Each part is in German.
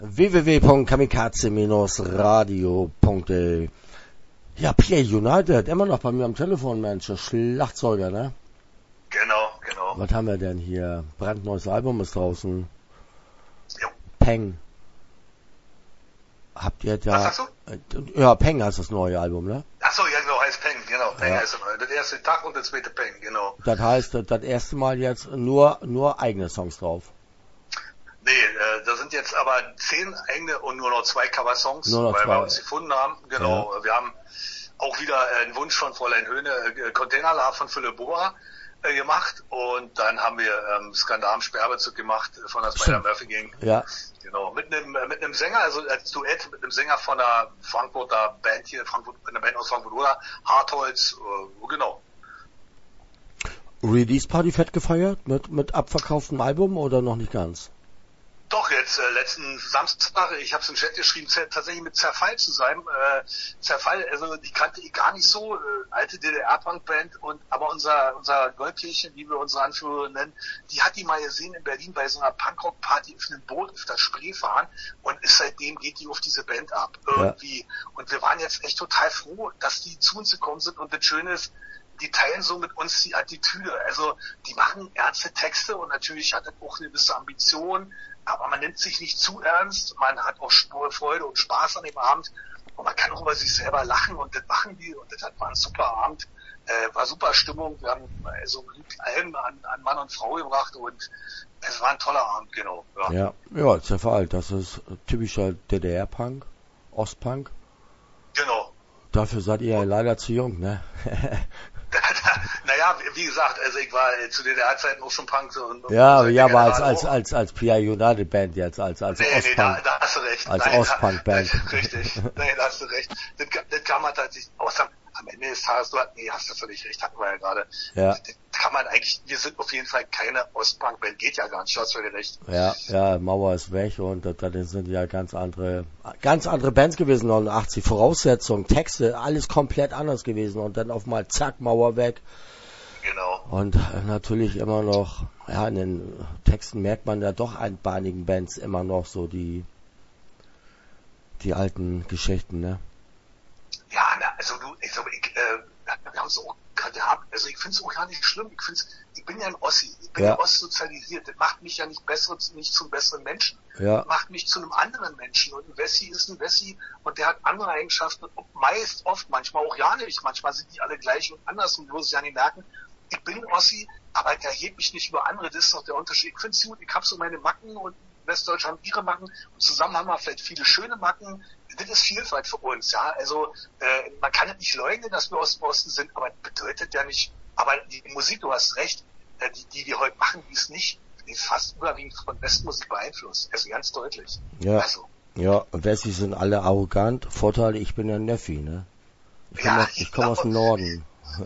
www.kamikaze-radio.de. Ja, Pierre United, immer noch bei mir am Telefon, Mensch, der Schlagzeuger, ne? Genau. Was haben wir denn hier? Brandneues Album ist draußen. Jo. Peng. Habt ihr da... Was sagst du? Ja, Peng heißt das neue Album, ne? Achso, ja genau, heißt Peng, genau. Peng Ja. heißt der erste Tag und der zweite Peng, genau. Das heißt, das erste Mal jetzt nur eigene Songs drauf. Nee, da sind jetzt aber 10 eigene und nur noch 2 Cover-Songs, weil wir uns gefunden haben. Genau, ja. Wir haben auch wieder einen Wunsch von Fräulein Höhne, Container Love von Philipp Boa gemacht und dann haben wir Skandal Sperrbezug gemacht von der Spider-Murphy Gang. Ja. Genau, mit einem Sänger, also als Duett mit einem Sänger von einer Frankfurter Band hier, eine Band aus Frankfurt oder Hartholz, genau. Release Party fett gefeiert mit abverkauftem Album oder noch nicht ganz? Doch, jetzt letzten Samstag, ich habe es im Chat geschrieben, tatsächlich mit Zerfall zu sein. Zerfall, also die kannte ich gar nicht so, alte DDR-Punk-Band, aber unser Goldkehlchen, wie wir unsere Anführer nennen, die hat die mal gesehen in Berlin bei so einer Punkrock-Party auf einem Boot auf der Spree fahren und seitdem geht die auf diese Band ab irgendwie. Ja. Und wir waren jetzt echt total froh, dass die zu uns gekommen sind und das Schöne ist, die teilen so mit uns die Attitüde. Also die machen ernste Texte und natürlich hat das auch eine gewisse Ambition, aber man nimmt sich nicht zu ernst, man hat auch Freude und Spaß an dem Abend und man kann auch über sich selber lachen und das machen die und das war ein super Abend, war super Stimmung, wir haben also Alben an Mann und Frau gebracht und es war ein toller Abend, genau. Ja, Zerfall, das ist typischer DDR-Punk, Ostpunk. Genau. Dafür seid ihr ja leider zu jung, ne? Naja, wie gesagt, also ich war zu DDR-Zeiten auch schon Punk. Aber als PR United Band jetzt, als Ostpunk. Nee, da hast du recht. Als Ostpunk-Band. Richtig, nee, da hast du recht. Das kann man tatsächlich, am Ende des Tages, hast du völlig recht, hatten wir ja gerade. Ja. Das kann man eigentlich, wir sind auf jeden Fall keine Ostpunk-Band, geht ja gar nicht, du hast völlig recht. Ja, Mauer ist weg und das sind ja ganz andere Bands gewesen, 89, Voraussetzungen, Texte, alles komplett anders gewesen und dann auf mal zack, Mauer weg. Genau. Und natürlich immer noch, ja, in den Texten merkt man ja doch bei einigen Bands immer noch so die alten Geschichten, ne? Ja, wir haben es auch gerade gehabt, also ich finde es auch gar nicht schlimm, ich bin ja ein Ossi, ich bin ja ostsozialisiert, das macht mich ja nicht zum besseren Menschen, das macht mich zu einem anderen Menschen und ein Wessi ist ein Wessi und der hat andere Eigenschaften, manchmal auch ja nicht, manchmal sind die alle gleich und anders und bloß ja nicht merken, ich bin Ossi, aber der hebt mich nicht über andere, das ist doch der Unterschied, ich finde es gut, ich habe so meine Macken und Westdeutsch haben ihre Macken und zusammen haben wir vielleicht viele schöne Macken. Das ist Vielfalt für uns, ja. Also man kann nicht leugnen, dass wir aus dem Osten sind, aber das bedeutet ja nicht, aber die Musik, du hast recht, die wir heute machen, die ist fast überwiegend von Westmusik beeinflusst. Also ganz deutlich. Ja. Also. Ja, Wessis sind alle arrogant. Vorteil, ich bin ja Neffi, ne? Ich komme aus dem Norden.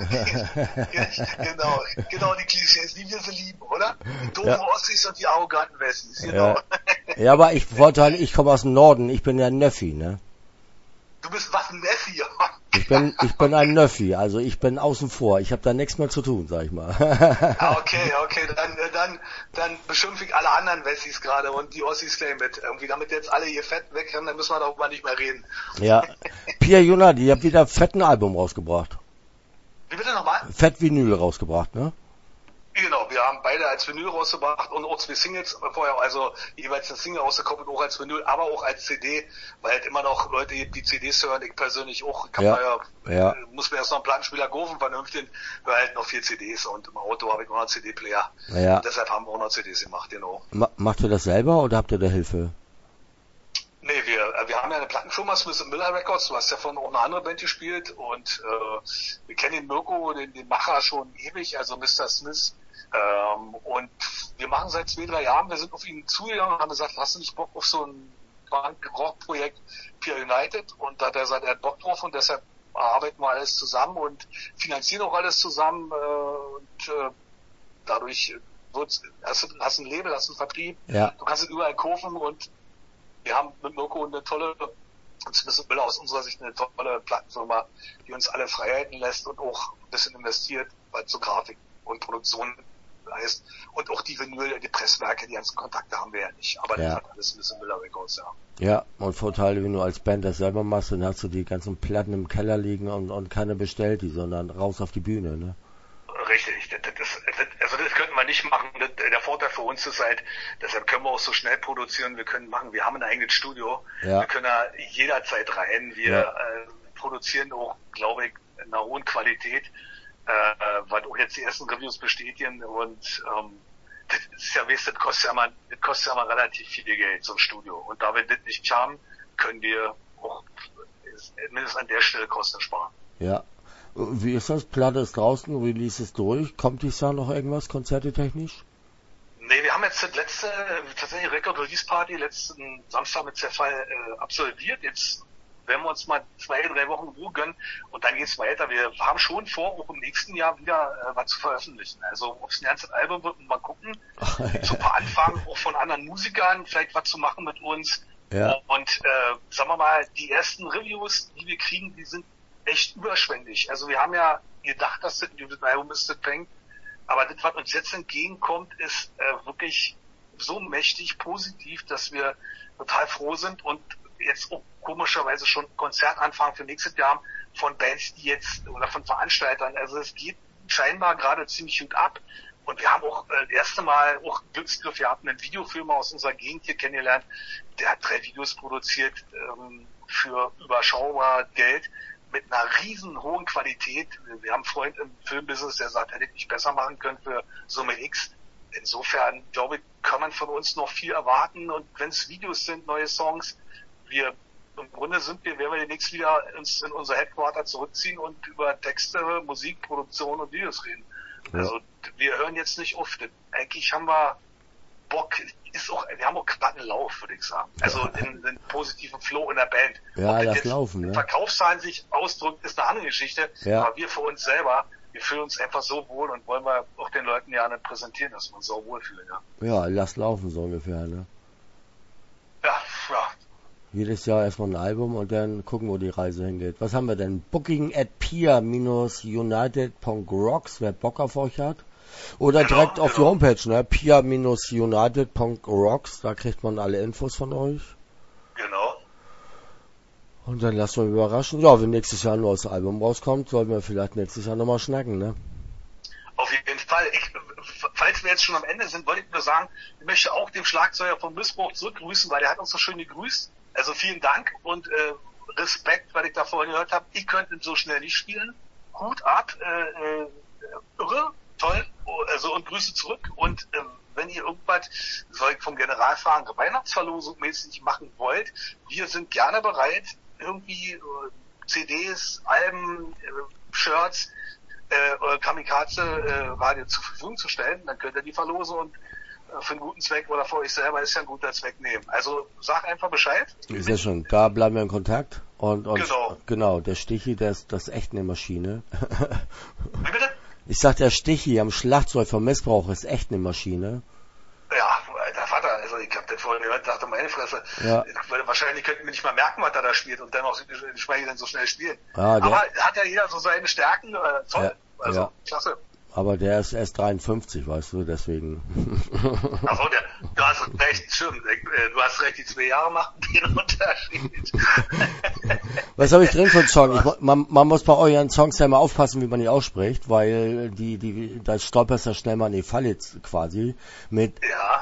genau, die Klischees, die wir so lieben, oder? Die doofen Ossis und die arroganten Wessis, genau. Ja, aber ich komme aus dem Norden, ich bin ja ein Neffi, ne? Du bist was, ein Neffi? Ich bin ein Neffi, also ich bin außen vor, ich habe da nichts mehr zu tun, sag ich mal. Okay, dann beschimpfe ich alle anderen Wessis gerade und die Ossis gleich mit, irgendwie, damit jetzt alle ihr Fett wegrennen, dann müssen wir darüber nicht mehr reden. Ja, Pierre United, ihr habt wieder ein fetten Album rausgebracht. Wie bitte nochmal? Fett Vinyl rausgebracht, ne? Genau, wir haben beide als Vinyl rausgebracht und auch 2 Singles vorher, also jeweils eine Single rausgekommen, auch als Vinyl, aber auch als CD, weil halt immer noch Leute die CDs hören, ich persönlich auch, muss mir erst noch einen Plattenspieler kaufen, vernünftig, höre halt noch 4 CDs und im Auto habe ich noch einen CD-Player. Ja. Und deshalb haben wir auch noch CDs gemacht, genau. Macht ihr das selber oder habt ihr da Hilfe? Nee, wir haben ja eine Plattenfirma, Smith & Miller Records, du hast ja von auch eine andere Band gespielt und wir kennen den Mirko, den Macher schon ewig, also Mr. Smith. Und wir machen seit 2-3 Jahren, wir sind auf ihn zugegangen und haben gesagt, hast du nicht Bock auf so ein Punk-Rock-Projekt Peer United? Und da hat er gesagt, er hat Bock drauf und deshalb arbeiten wir alles zusammen und finanzieren auch alles zusammen dadurch hast du ein Label, hast einen Vertrieb, du kannst es überall kaufen und wir haben mit Mirko eine tolle, Smith & Miller aus unserer Sicht eine tolle Plattenfirma, die uns alle Freiheiten lässt und auch ein bisschen investiert, weil zur Grafik und Produktion heißt. Und auch die Vinyl, die Presswerke, die ganzen Kontakte haben wir ja nicht. Aber das hat alles ein bisschen Miller Records, ja. Ja, und Vorteile, wenn du als Band das selber machst, dann hast du die ganzen Platten im Keller liegen und keiner bestellt die, sondern raus auf die Bühne, ne? Richtig, das könnten wir nicht machen. Der Vorteil für uns ist halt, deshalb können wir auch so schnell produzieren, wir haben ein eigenes Studio, wir können da jederzeit rein, wir produzieren auch, glaube ich, in einer hohen Qualität, was auch jetzt die ersten Reviews bestätigen und das ist ja, weißt du, das kostet ja mal relativ viel Geld, so ein Studio. Und da wir das nicht haben, können wir auch mindestens an der Stelle Kosten sparen. Ja. Wie ist das? Platte ist draußen, Release ist durch. Kommt dieses Jahr noch irgendwas, Konzerte technisch? Nee, wir haben jetzt das letzte, tatsächlich Record-Release-Party letzten Samstag mit Zerfall absolviert. Jetzt werden wir uns mal 2-3 Wochen Ruhe gönnen und dann geht's weiter. Wir haben schon vor, auch im nächsten Jahr wieder was zu veröffentlichen. Also ob es ein ganzes Album wird, mal gucken. So ein paar Anfragen auch von anderen Musikern, vielleicht was zu machen mit uns. Ja. Und sagen wir mal, die ersten Reviews, die wir kriegen, die sind echt überschwänglich. Also wir haben ja gedacht, dass das ein Album ist, das fängt. Aber das, was uns jetzt entgegenkommt, ist wirklich so mächtig positiv, dass wir total froh sind und jetzt auch komischerweise schon Konzertanfragen für nächstes Jahr haben von Bands, die jetzt, oder von Veranstaltern. Also es geht scheinbar gerade ziemlich gut ab. Und wir haben auch das erste Mal auch Glücksgriff, wir hatten einen Videofilmer aus unserer Gegend hier kennengelernt, der hat 3 Videos produziert für überschaubar Geld mit einer riesen hohen Qualität. Wir haben einen Freund im Filmbusiness, der sagt, hätte ich nicht besser machen können für Summe X. Insofern, glaube ich, kann man von uns noch viel erwarten. Und wenn es Videos sind, neue Songs, im Grunde werden wir demnächst wieder uns in unser Headquarter zurückziehen und über Texte, Musik, Produktion und Videos reden. Ja. Also wir hören jetzt nicht auf. Eigentlich haben wir Bock, wir haben auch gerade einen Lauf, würde ich sagen. Also einen positiven Flow in der Band. Ja, das Laufen, ne? Verkaufszahlen sich ausdrückt, ist eine andere Geschichte. Ja. Aber wir für uns selber, wir fühlen uns einfach so wohl und wollen wir auch den Leuten ja nicht präsentieren, dass wir uns so wohl fühlen, ja. Ja, lass laufen so ungefähr, ne? Ja. Jedes Jahr erstmal ein Album und dann gucken, wo die Reise hingeht. Was haben wir denn? Booking at pia-united.rocks, wer Bock auf euch hat. Oder direkt auf die Homepage, ne? pia-united.rocks, da kriegt man alle Infos von euch. Genau. Und dann lassen wir überraschen. Ja, wenn nächstes Jahr ein neues Album rauskommt, sollten wir vielleicht nächstes Jahr nochmal schnacken, ne? Auf jeden Fall. Falls wir jetzt schon am Ende sind, wollte ich nur sagen, ich möchte auch dem Schlagzeuger vom Missbrauch zurückgrüßen, weil der hat uns so schön gegrüßt. Also vielen Dank und Respekt, weil ich da vorhin gehört habe, ich könnte so schnell nicht spielen. Hut ab, irre, toll, also und Grüße zurück. Und wenn ihr irgendwas, soll ich vom General fragen, Weihnachtsverlosung mäßig machen wollt, wir sind gerne bereit, irgendwie CDs, Alben, Shirts, Kamikaze Radio zur Verfügung zu stellen. Dann könnt ihr die verlosen und für einen guten Zweck oder für euch selber ist ja ein guter Zweck nehmen. Also sag einfach Bescheid. Sehr schön. Da bleiben wir in Kontakt. Und genau, der Stichi, das ist echt eine Maschine. Wie bitte? Ich sag, der Stichi am Schlagzeug vom Missbrauch ist echt eine Maschine. Ja, alter Vater, also ich hab das vorhin gehört, dachte meine Fresse. Ja. Wahrscheinlich könnten wir nicht mal merken, was er da spielt und dann auch geschweige denn so schnell spielen. Ja, aber hat ja jeder so seine Stärken, toll. Also klasse. Aber der ist erst 53, weißt du, deswegen. Achso, du hast recht, stimmt. Du hast recht, die 2 Jahre machen den Unterschied. Was habe ich drin für einen Song? Man muss bei euren Songs ja immer aufpassen, wie man die ausspricht, weil da stolperst du schnell mal in die Falle quasi mit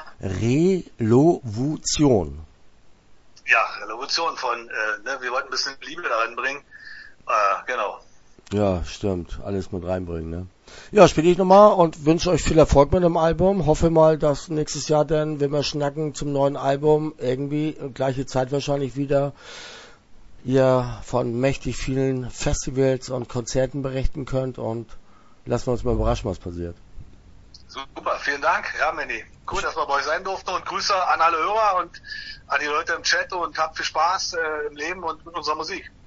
Relovution. Ja, Relovution von, wir wollten ein bisschen Liebe da reinbringen. Genau. Ja, stimmt. Alles mit reinbringen, ne? Ja, spiele ich nochmal und wünsche euch viel Erfolg mit dem Album. Hoffe mal, dass nächstes Jahr dann, wenn wir schnacken zum neuen Album, irgendwie gleiche Zeit wahrscheinlich wieder, ihr von mächtig vielen Festivals und Konzerten berichten könnt und lassen wir uns mal überraschen, was passiert. Super, vielen Dank. Ja, Manny. Cool, dass wir bei euch sein durften und Grüße an alle Hörer und an die Leute im Chat und habt viel Spaß im Leben und mit unserer Musik.